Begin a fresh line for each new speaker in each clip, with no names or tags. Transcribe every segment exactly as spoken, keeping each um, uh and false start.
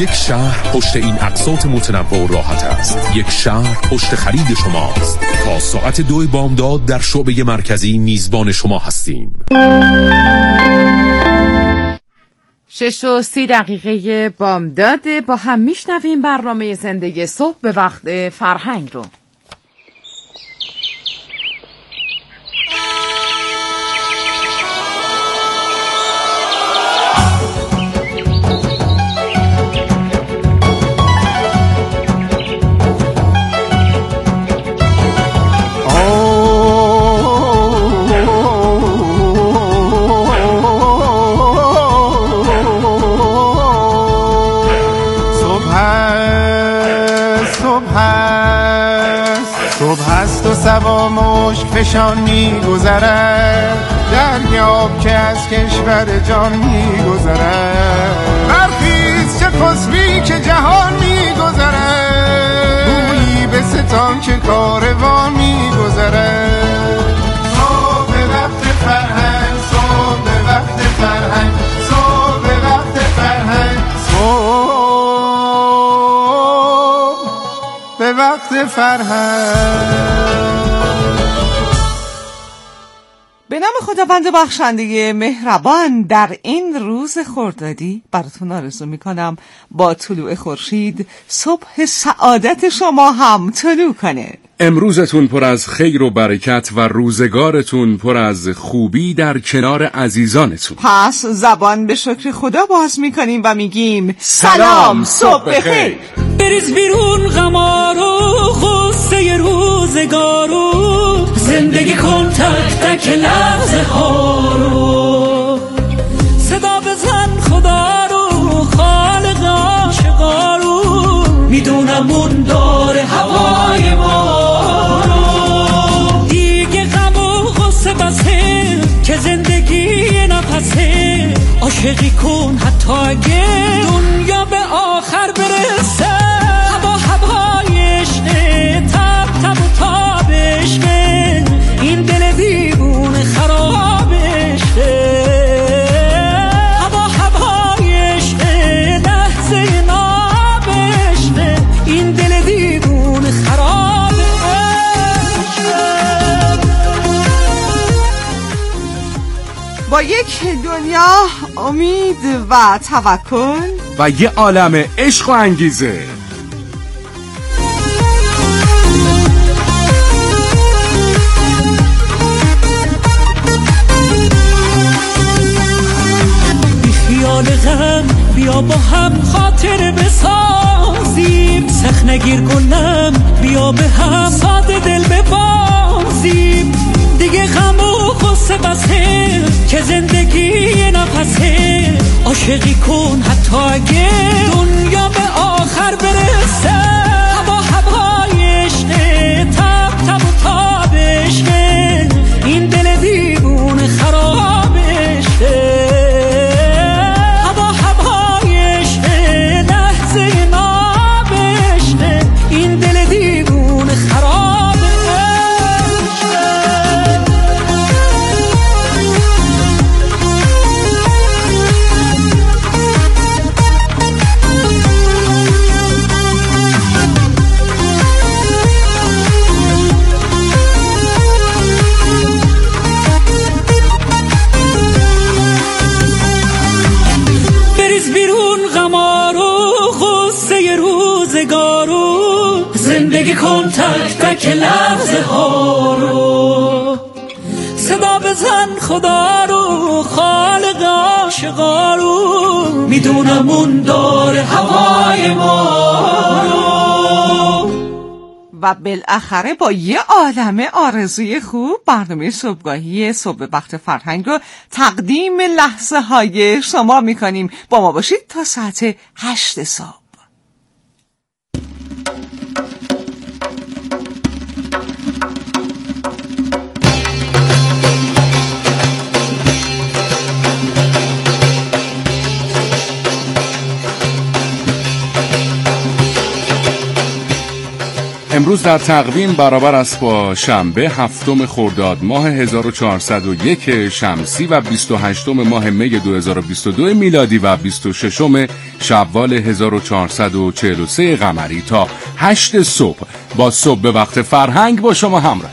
یک شهر پشت این اقساط متنوع و راحت است. یک شهر پشت خرید شماست. تا ساعت دو بامداد در شعبه مرکزی میزبان شما هستیم.
شش و سی دقیقه بامداد با هم میشنویم برنامه زندگی صبح به وقت فرهنگ رو.
سوا مشک فشان می گذرد، دریاب که از کشور جان می گذرد. برخیز چه خسبی که جهان می گذرد، گویی به ستان که کاروان می گذرد. صبح به وقت فرهنگ، صبح به وقت فرهنگ، صبح به وقت فرهنگ، صبح به وقت فرهنگ.
به نام خداوند بخشنده مهربان، در این روز خردادی براتون آرزو میکنم با طلوع خورشید صبح سعادت شما هم طلوع کنه.
امروزتون پر از خیر و برکت و روزگارتون پر از خوبی در کنار عزیزانتون.
پس زبان به شکر خدا باز میکنیم و میگیم سلام صبح بخیر.
بریز بیرون غمارو غصه روزگارو، زندگی کن تک تک لحظه ها رو. صدا بزن خدا رو خالق عاشقا رو، میدونم اون داره هوای ما رو. دیگه غم و غصه بسه که زندگی نفسه، عاشقی کن حتی اگه دنیا به آخر برسه. هوا هوای عشقه، تب تب و تاب عشقه، این دل دیوونه خراب عشقه. هوا هوای عشقه، لحظه ناب عشقه، این دل دیوونه خراب عشقه.
با یک دنیا امید و توکل
و یه عالم عشق و انگیزه،
خیال غم بیا با هم خاطر بسازیم، سخت نگیر گلم بیا به هم ساده دل ببازیم. دیگه غم و غصه بسه که زندگی نفسه، عاشقی کن حتی اگه دنیا به آخر برسه. هوا هوای عشقه، تب تب و تاب عشقه، این دل دیوونه خراب عشقه. زندگی کن تک تک لحظه ها رو. صدا بزن خدا رو خالق عاشقا رو، میدونم اون داره هوای ما رو.
و بالاخره با یه عالم آرزوی خوب برنامه صبحگاهی صبح وقت فرهنگ رو تقدیم لحظه های شما میکنیم. با ما باشید تا ساعت هشت صبح.
امروز در تقویم برابر است با شنبه هفتم خرداد ماه هزار و چهارصد و یک شمسی و بیست و هشتم ماه می دو هزار و بیست و دو میلادی و بیست و ششم شوال هزار و چهارصد و چهل و سه قمری. تا هشت صبح با صبح به وقت فرهنگ با شما همراه.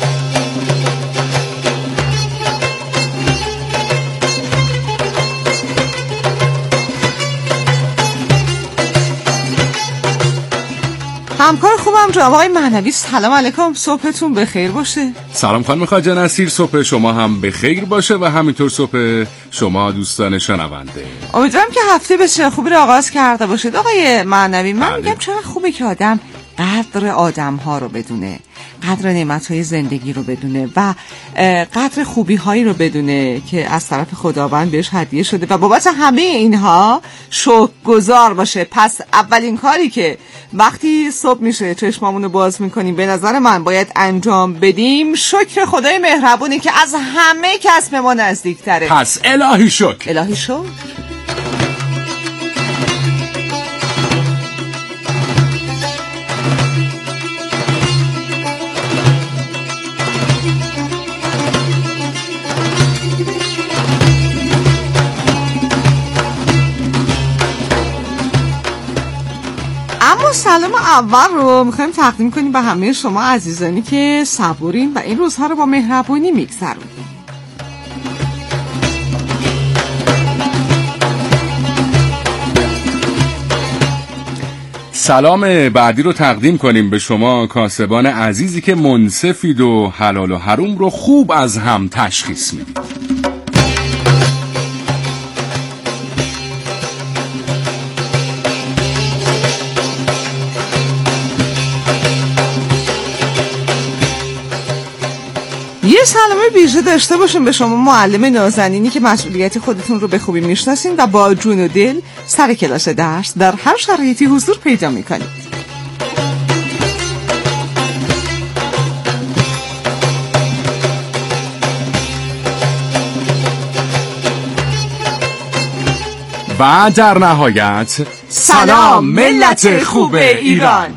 همکار خوبم جناب آقای مهنوی، سلام علیکم، صبحتون بخیر باشه.
سلام خانم خواجه نصیر، صبح شما هم بخیر باشه و همینطور صبح شما دوستان شنونده.
امیدوارم که هفته بسیار خوبی رو آغاز کرده باشید. آقای مهنوی، من بله. میگم چقدر خوبه که آدم قدر آدم ها رو بدونه، قدر نعمت های زندگی رو بدونه و قدر خوبی هایی رو بدونه که از طرف خداوند بهش هدیه شده و بابت همه اینها شکرگزار باشه. پس اولین کاری که وقتی صبح میشه چشمامون رو باز میکنیم به نظر من باید انجام بدیم شکر خدای مهربونی که از همه کس به ما نزدیکتره.
پس الهی شکر.
الهی شکر. سلام اول رو میخوایم تقدیم کنیم به همه شما عزیزانی که صبورین و این روزها رو با مهربونی میگذرونیم.
سلام بعدی رو تقدیم کنیم به شما کاسبان عزیزی که منصفید و حلال و حروم رو خوب از هم تشخیص میدید.
یه سلام ویژه داشته باشیم به شما معلم نازنینی که مسئولیت خودتون رو به خوبی میشناسین و با جون و دل سر کلاس درس در هر شرایطی حضور پیدا میکنید.
و در نهایت سلام ملت خوب ایران.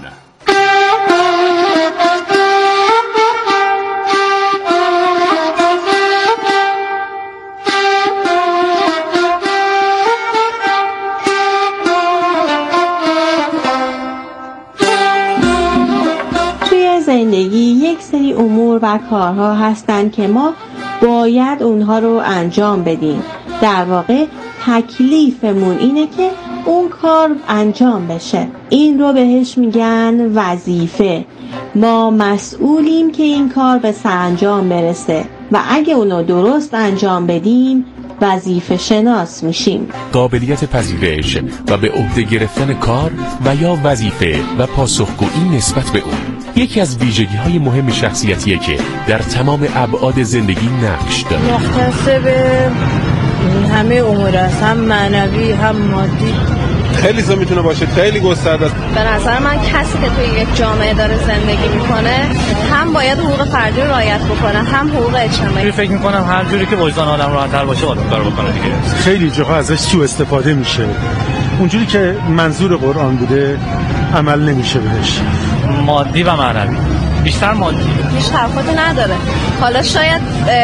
زندگی یک سری امور و کارها هستند که ما باید اونها رو انجام بدیم. در واقع تکلیفمون اینه که اون کار انجام بشه. این رو بهش میگن وظیفه. ما مسئولیم که این کار به سرانجام برسه و اگه اونو درست انجام بدیم وظیفه شناس میشیم.
قابلیت پذیرش و به عهده گرفتن کار و یا وظیفه و پاسخگویی نسبت به اون یکی از ویژگی‌های مهم شخصیتیه که در تمام ابعاد زندگی نقش داره.
مختص به همه امور است، هم معنوی هم مادی.
خیلی زیاد میتونه باشه، خیلی گسترده است.
به نظر من کسی که توی یک جامعه داره زندگی میکنه هم باید حقوق فردی رو رعایت بکنه هم حقوق اجتماعی.
فکر میکنم هر جوری که وجدان آدم راحت‌تر باشه آدم کار بکنه دیگه.
خیلی جاها ازش سوء استفاده میشه، اونجوری که منظور قرآن بوده عمل نمیشه بهش.
مادی و معنوی، بیشتر مادی،
هیچ تفاوتی نداره. حالا شاید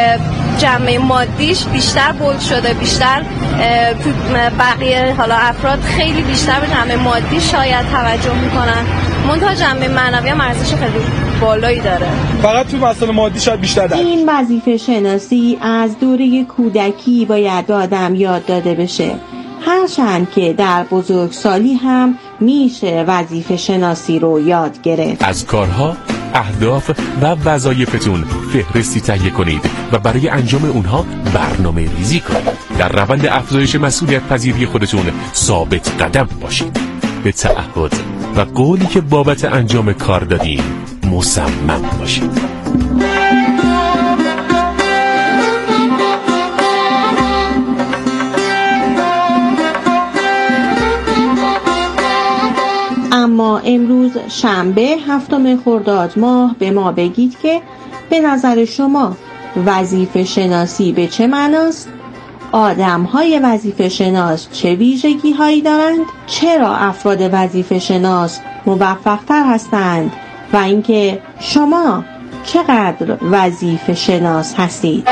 جنبه مادیش بیشتر بولد شده، بیشتر تو بقیه حالا افراد خیلی بیشتر به جنبه مادی شاید توجه میکنن، منتها جنبه معنوی هم ارزش خیلی بالایی داره.
فقط تو مسئله مادی شاید بیشتر داره.
این وظیفه شناسی از دوره کودکی باید به آدم یاد داده بشه، هرچند که در بزرگسالی هم میشه وظیفه شناسی رو یاد گرفت.
از کارها، اهداف و وظایفتون فهرستی تهیه کنید و برای انجام اونها برنامه ریزی کنید. در روند افزایش مسئولیت پذیری خودتون ثابت قدم باشید. به تعهد و قولی که بابت انجام کار دادین مصمم باشید.
اما امروز شنبه هفتم خرداد ماه به ما بگید که به نظر شما وظیفه شناسی به چه معناست؟ آدم‌های وظیفه شناس چه ویژگی هایی دارند؟ چرا افراد وظیفه شناس موفق‌تر هستند و اینکه شما چقدر وظیفه شناس هستید.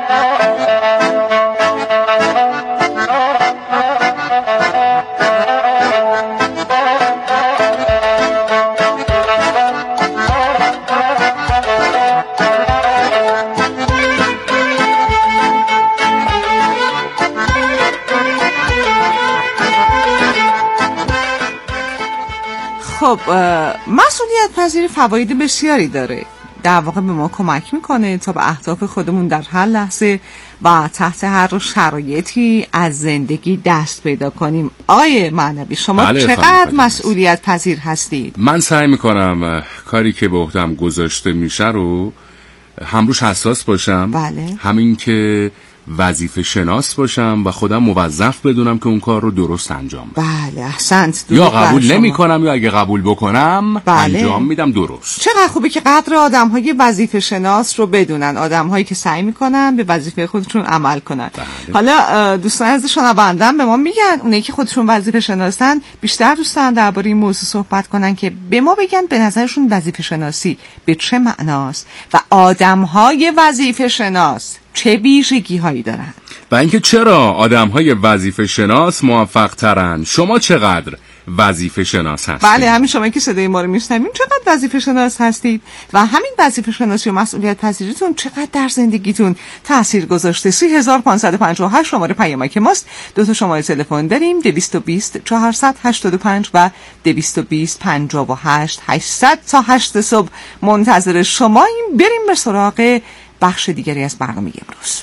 خب مسئولیت پذیری فواید بسیاری داره. در واقع به ما کمک میکنه تا به اهداف خودمون در هر لحظه و تحت هر شرایطی از زندگی دست پیدا کنیم. آقای معنوی شما
بله
چقدر مسئولیت پذیر هستید؟
من سعی میکنم کاری که به عهده‌ام گذاشته میشه رو هم روش حساس باشم.
بله.
همین که وظیفه شناس باشم و خودم موظف بدونم که اون کار رو درست انجام بدم.
بله احسنت.
یا قبول نمی کنم یا اگه قبول بکنم
بله.
انجام میدم درست.
چقدر خوبه که قدر آدم های وظیفه شناس رو بدونن، آدم هایی که سعی میکنن به وظیفه خودشون عمل کنن.
بله.
حالا دوستان از شنوندم به ما میگن اونایی که خودشون وظیفه شناسن بیشتر دوستان درباره این موضوع صحبت کنن که به ما بگن به نظرشون وظیفه شناسی به چه معناست و آدم های وظیفه شناس چه ویژگی هایی دارن
و اینکه چرا آدم‌های وظیفه شناس موفق ترن. شما چقدر وظیفه شناس هستید؟
بله همین شما که صدای ما رو میشنوید چقدر وظیفه شناس هستید و همین وظیفه شناسی و مسئولیت پذیریتون چقدر در زندگیتون تأثیر گذاشته. سی هزار و پانصد و پنجاه و هشت شماره پیامک ماست. دو تا شماره تلفن داریم، دویست و بیست چهارصد و هشتاد و پنج و دویست و بیست پنجاه و هشت هشتصد تا هشت صبح منتظر شماییم. بریم به سراغ بخش دیگری از برنامه امروز.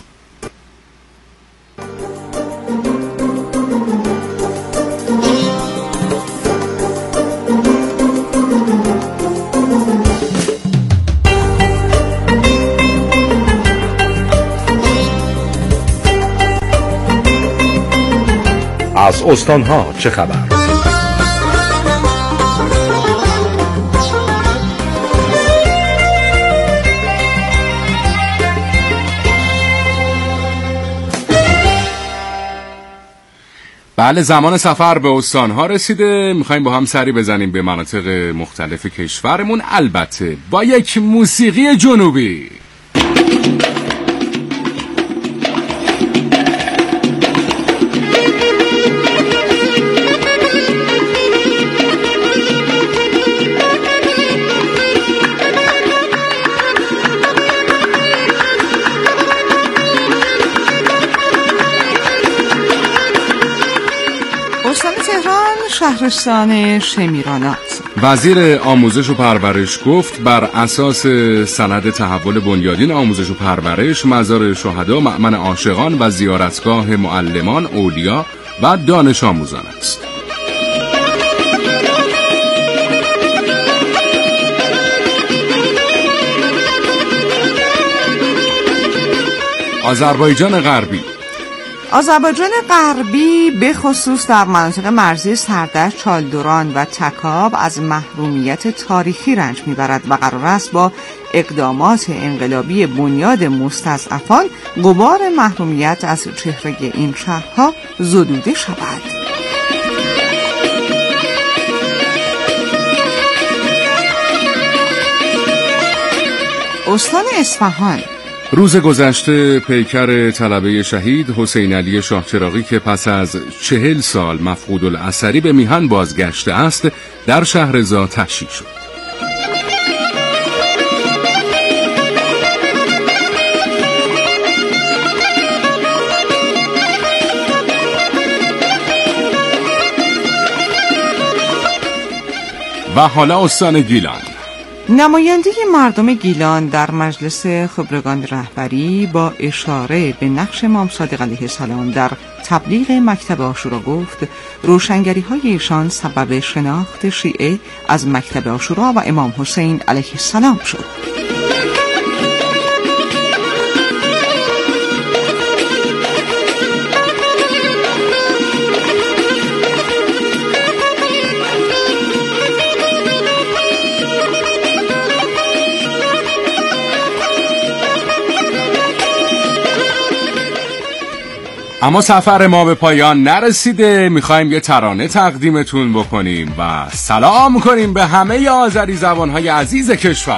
از استان‌ها چه خبر؟
بله زمان سفر به استان‌ها رسیده. میخوایم با هم سری بزنیم به مناطق مختلف کشورمون، البته با یک موسیقی جنوبی.
شهرستان شمیرانات.
وزیر آموزش و پرورش گفت بر اساس سند تحول بنیادین آموزش و پرورش، مزار شهدا مأمن عاشقان و زیارتگاه معلمان، اولیا و دانش آموزان است. آذربایجان غربی.
آذربایجان غربی به خصوص در مناطق مرزی سردشت، چالدوران و تکاب از محرومیت تاریخی رنج میبرد و قرار است با اقدامات انقلابی بنیاد مستضعفان غبار محرومیت از چهره این شهرها زدوده شود. استان اصفهان.
روز گذشته پیکر طلبه شهید حسین علی شاهچراغی که پس از چهل سال مفقود الاثری به میهن بازگشته است در شهرضا تشییع شد. و حالا استان گیلان.
نماینده مردم گیلان در مجلس خبرگان رهبری با اشاره به نقش امام صادق علیه السلام در تبلیغ مکتب عاشورا گفت روشنگری های ایشان سبب شناخت شیعه از مکتب عاشورا و امام حسین علیه السلام شد.
اما سفر ما به پایان نرسیده، میخوایم یه ترانه تقدیمتون بکنیم و سلام کنیم به همه آذری زبانهای عزیز کشور.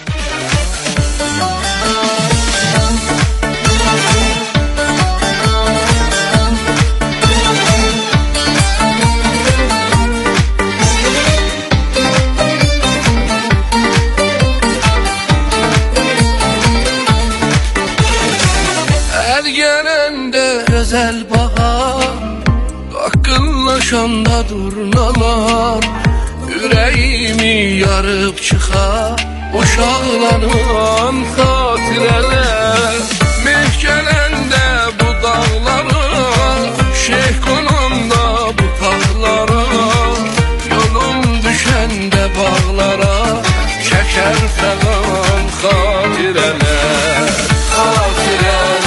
Güzel bahar Akıllaşanda durnalar Yüreğimi yarıp çıkar Uşaqlanan xatirələr Mehkələndə bu dağlara Şeyh konanda bu tağlara Yolum düşəndə bağlara Çəkər fəqan xatirələr Xatirələr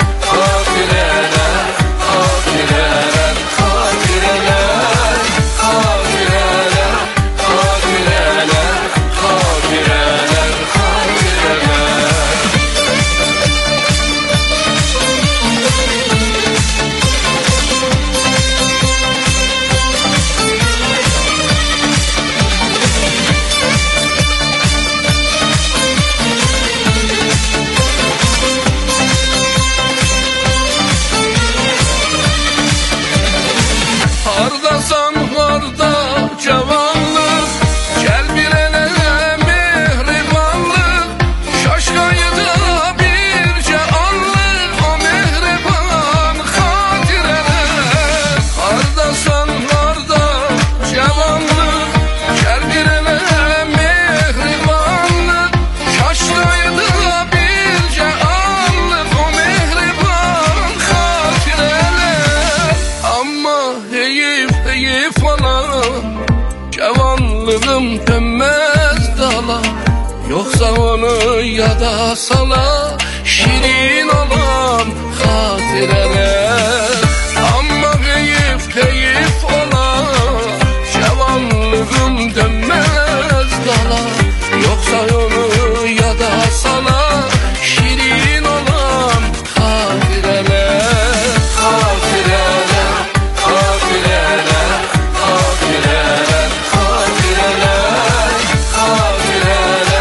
yada sala şirin olan xatirələr Amma heyif heyif olan Cavanlığım dönməz dala Yoxsa onu yada sala şirin olan xatirələr Xatirələr, xatirələr, xatirələr, xatirələr, xatirələr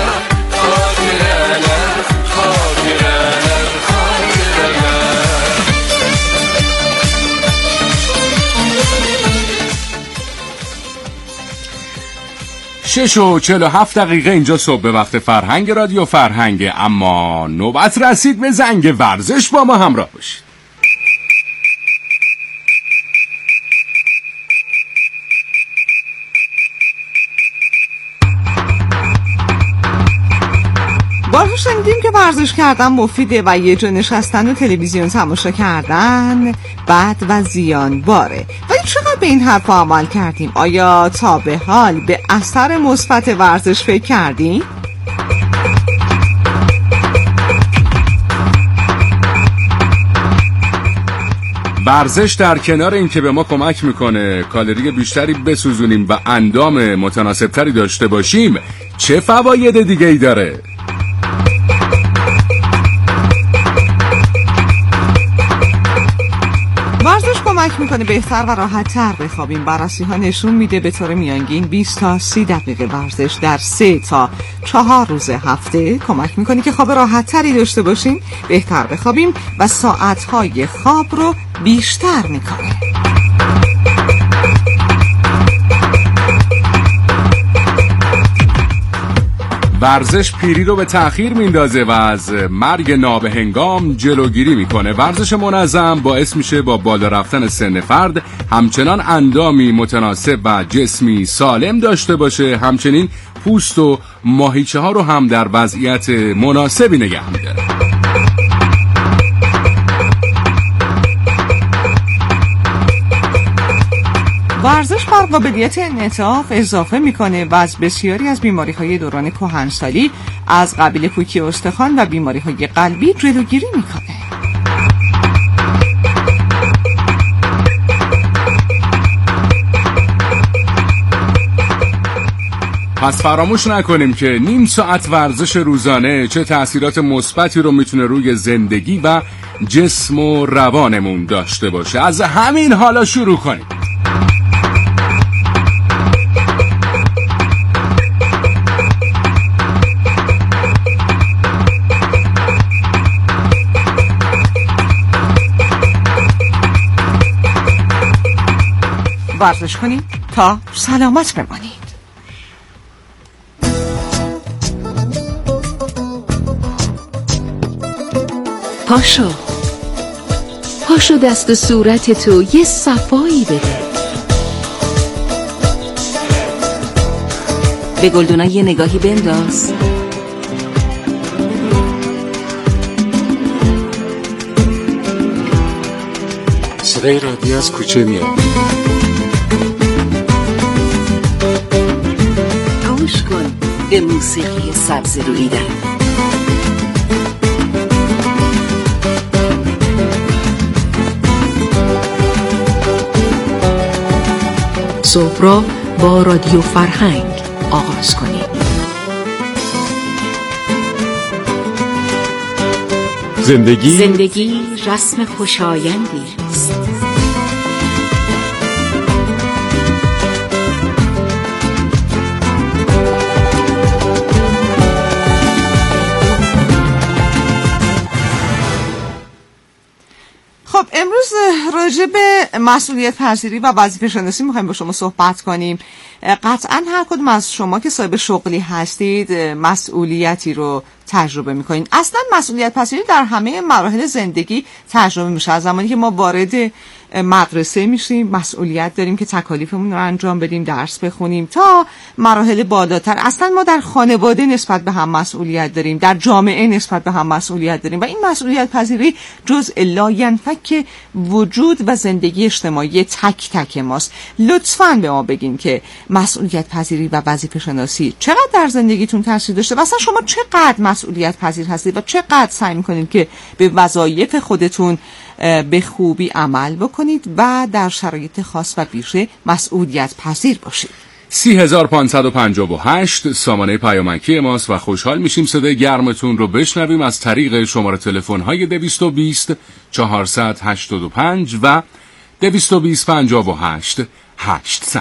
شش و چهل و هفت دقیقه اینجا صبح به وقت فرهنگ رادیو فرهنگ. اما نوبت رسید به زنگ ورزش، با ما همراه باشید.
بارها شنیدیم که ورزش کردن مفیده و یه جا نشستن و تلویزیون تماشا کردن بد و زیان باره. ولی چقدر به این حرف عمل کردیم؟ آیا تا به حال به اثر مثبت ورزش فکر کردیم؟
ورزش در کنار این که به ما کمک میکنه کالری بیشتری بسوزونیم و اندام متناسبتری داشته باشیم، چه فواید دیگه ای داره؟
ورزش کمک میکنه بهتر و راحت تر بخوابیم. بررسی ها نشون میده به طور میانگین بیست تا سی دقیقه ورزش در سه تا چهار روز هفته کمک میکنه که خواب راحت تری داشته باشیم، بهتر بخوابیم و ساعت های خواب رو بیشتر میکنه.
ورزش پیری رو به تأخیر میندازه و از مرگ نابهنگام جلوگیری میکنه. ورزش منظم باعث میشه با بالا رفتن سن فرد همچنان اندامی متناسب و جسمی سالم داشته باشه، همچنین پوست و ماهیچه ها رو هم در وضعیت مناسبی نگه میداره.
ورزش بر قابلیت انعطاف اضافه میکنه و از بسیاری از بیماری‌های دوران کهنسالی از قبیل پوکی استخوان و بیماری‌های قلبی جلوگیری میکنه.
پس فراموش نکنیم که نیم ساعت ورزش روزانه چه تأثیرات مثبتی رو میتونه روی زندگی و جسم و روانمون داشته باشه. از همین حالا شروع کنیم.
ورزش کنید تا سلامت بمانید.
پاشو پاشو دست و صورت تو یه صفایی بده. به گلدونا یه نگاهی بنداز.
صدای رادیو از کوچه میاد.
گوش کن به موسیقی سبز رویدن. صبح را با رادیو فرهنگ آغاز کنید.
زندگی
زندگی رسم خوشایندی است.
خب امروز راجع به مسئولیت پذیری و وظیفه شناسی میخوایم با شما صحبت کنیم. قطعا هر کدوم از شما که صاحب شغلی هستید مسئولیتی رو تجربه میکنید. اصلا مسئولیت پذیری در همه مراحل زندگی تجربه میشه. از زمانی که ما وارد مدرسه میشیم مسئولیت داریم که تکالیفمون رو انجام بدیم، درس بخونیم، تا مراحل بالاتر اصلا ما در خانواده نسبت به هم مسئولیت داریم، در جامعه نسبت به هم مسئولیت داریم و این مسئولیت پذیری جزء لا ینفک وجود و زندگی اجتماعی تک تک ماست. لطفاً به ما بگین که مسئولیت پذیری و وظیفه شناسی چقدر در زندگیتون تاثیر داشته و اصلا شما چقدر مسئولیت پذیر هستید و چقدر سعی میکنید که به وظایف خودتون به خوبی عمل بکنید و در شرایط خاص و ویژه مسئولیت پذیر باشید.
سی هزار پانصد و پنجاه و هشت سامانه پیامکی ماست و خوشحال میشیم صدای گرمتون رو بشنویم از طریق شماره تلفن های دویست و بیست چهارصد هشتاد و پنج و دویست و بیست پنجاه و هشت هشتصد.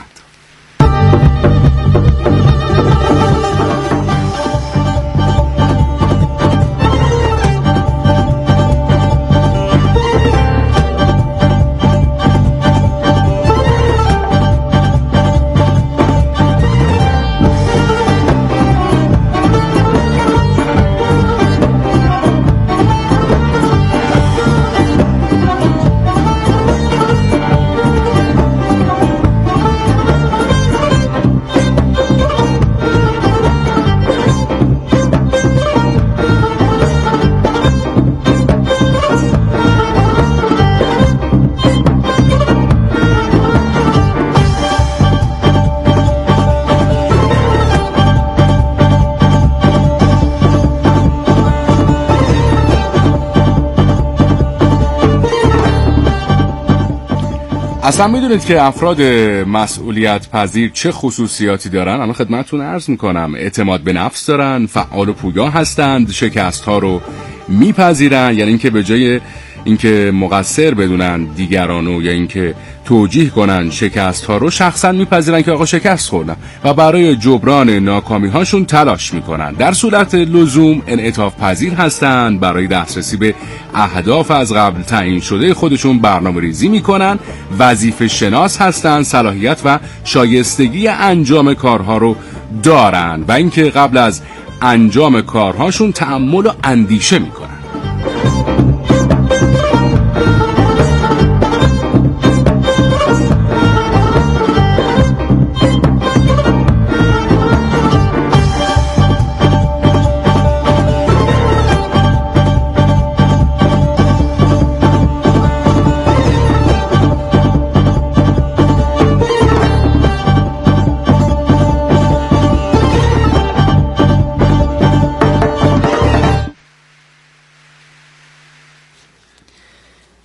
اصلا میدونید که افراد مسئولیت پذیر چه خصوصیاتی دارن؟ الان خدمتتون عرض میکنم. اعتماد به نفس دارن، فعال و پویا هستند، شکست ها رو میپذیرن، یعنی اینکه به جای اینکه مقصر بدونن دیگرانو یا اینکه توجیه کنن شکست ها رو، شخصا میپذیرن که آقا شکست خوردن و برای جبران ناکامی هاشون تلاش میکنن. در صورت لزوم انعطاف پذیر هستن، برای دسترسی به اهداف از قبل تعیین شده خودشون برنامه ریزی میکنن، وظیفه شناس هستن، صلاحیت و شایستگی انجام کارها رو دارن و اینکه قبل از انجام کارهاشون تأمل و اندیشه میکنن.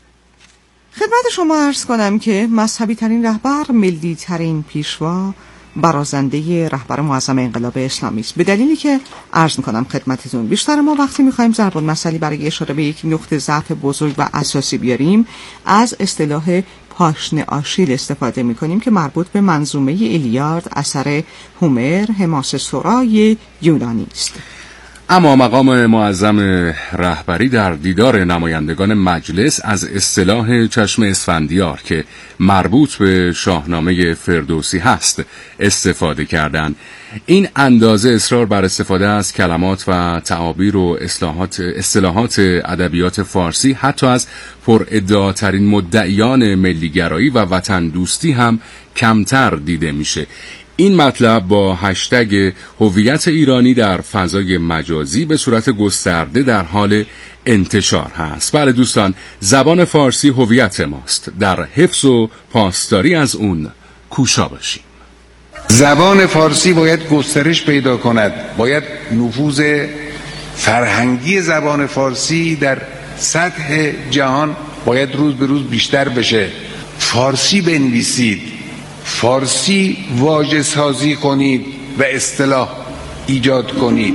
شما عرض کنم که مذهبی ترین رهبر، ملی ترین پیشوا برازنده رهبر معظم انقلاب اسلامی است. به دلیلی که عرض می‌کنم خدمتتون بیشتر ما وقتی می‌خوایم ضرب المثلی برای اشاره به یک نقطه ضعف بزرگ و اساسی بیاریم از اصطلاح پاشنه آشیل استفاده می‌کنیم که مربوط به منظومه ایلیاد اثر هومر حماسه سرای یونانی است.
اما مقام معظم رهبری در دیدار نمایندگان مجلس از اصطلاح چشم اسفندیار که مربوط به شاهنامه فردوسی هست استفاده کردند. این اندازه اصرار بر استفاده از کلمات و تعابیر و اصطلاحات اصطلاحات ادبیات فارسی حتی از پرادعاترین مدعیان ملیگرایی و وطن دوستی هم کمتر دیده میشه. این مطلب با هشتگ هویت ایرانی در فضای مجازی به صورت گسترده در حال انتشار هست. بله دوستان، زبان فارسی هویت ماست. در حفظ و پاسداری از اون کوشا باشیم.
زبان فارسی باید گسترش پیدا کند، باید نفوذ فرهنگی زبان فارسی در سطح جهان باید روز به روز بیشتر بشه. فارسی بنویسید، فارسی واژه سازی کنید و اصطلاح ایجاد کنید.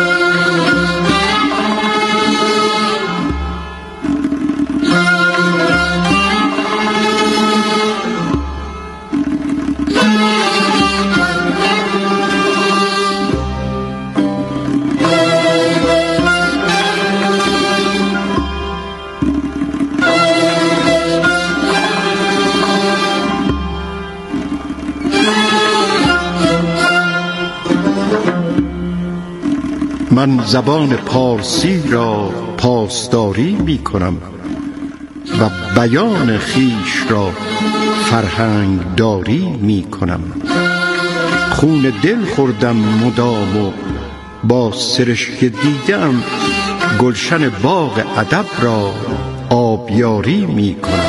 من زبان پارسی را پاسداری می کنم و بیان خیش را فرهنگ داری می کنم. خون دل خوردم مدام و با سرشک دیدم گلشن باغ ادب را آبیاری می کنم.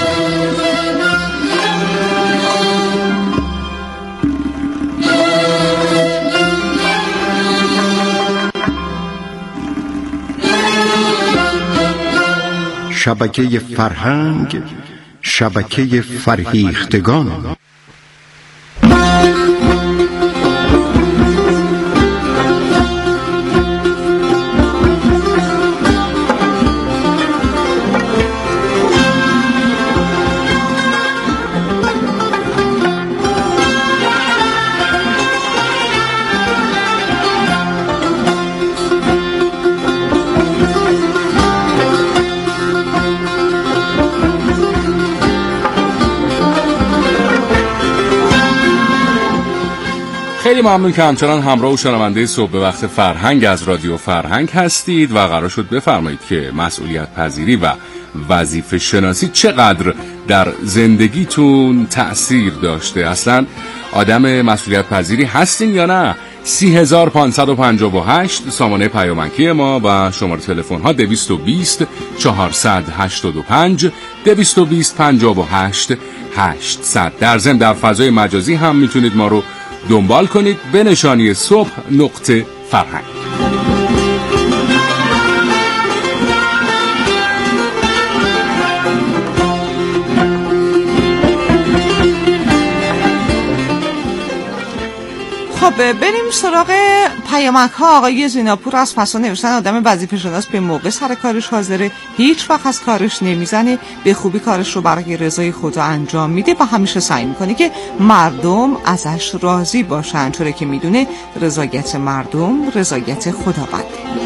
شبکه فرهنگ، شبکه فرهیختگان.
خیلی ممنون که همچنان همراه و شنونده صبح به وقت فرهنگ از رادیو فرهنگ هستید و قرار شد بفرمایید که مسئولیت پذیری و وظیفه شناسی چقدر در زندگیتون تأثیر داشته. اصلا آدم مسئولیت پذیری هستین یا نه؟ سی هزار پانصد و پنجاه و هشت سامانه پیامکی ما و شماره تلفن ها دویست و بیست چهارصد هشتاد و پنج دویست و بیست پنجاه و هشت هشتصد. در ضمن در فضای مجازی هم میتونید ما رو دنبال کنید به نشانی صبح نقطه فرهنگ.
خب بریم سراغ پیامک ها. آقای زیناپور از پسا نوشتن آدم وظیفه شناس به موقع سر کارش حاضره، هیچ وقت از کارش نمیزنه، به خوبی کارش رو برای رضای خدا انجام میده و همیشه سعی میکنه که مردم ازش راضی باشن، چون که میدونه رضایت مردم رضایت خداوند.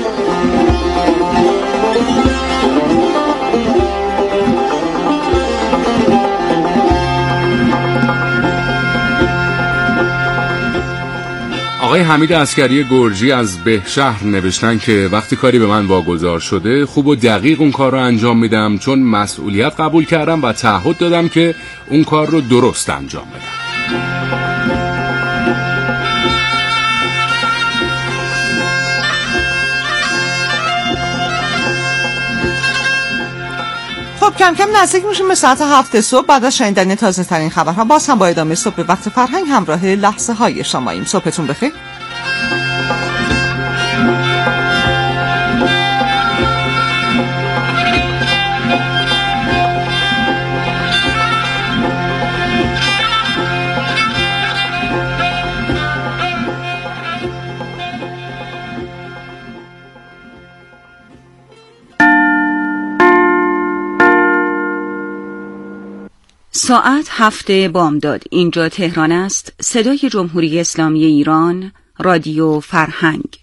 آقای حمید عسکری گرجی از بهشهر نوشتن که وقتی کاری به من واگذار شده خوب و دقیق اون کار رو انجام میدم، چون مسئولیت قبول کردم و تعهد دادم که اون کار رو درست انجام بدم.
خب کم کم نزدیک میشیم به ساعت هفت صبح. بعد از شنیدن تازه ترین خبرها باز هم با ادامه صبح به وقت فرهنگ همراه لحظه های شماییم. صبحتون بخیر.
ساعت هفت بامداد. اینجا تهران است. صدای جمهوری اسلامی ایران، رادیو فرهنگ.